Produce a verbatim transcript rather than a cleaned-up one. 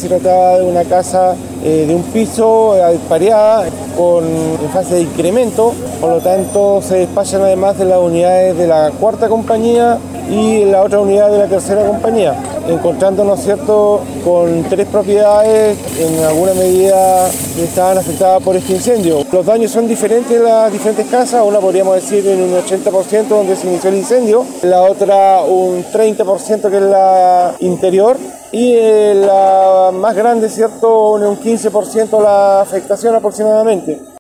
se trataba de una casa eh, de un piso, eh, pareada, con, en fase de incremento, por lo tanto se despachan además de las unidades de la cuarta compañía y la otra unidad de la tercera compañía, encontrándonos, ¿cierto?, con tres propiedades en alguna medida que estaban afectadas por este incendio. Los daños son diferentes en las diferentes casas, una podríamos decir en un ochenta por ciento donde se inició el incendio, la otra un treinta por ciento que es la interior y eh, la más grande, ¿cierto?, un quince por ciento la afectación aproximadamente.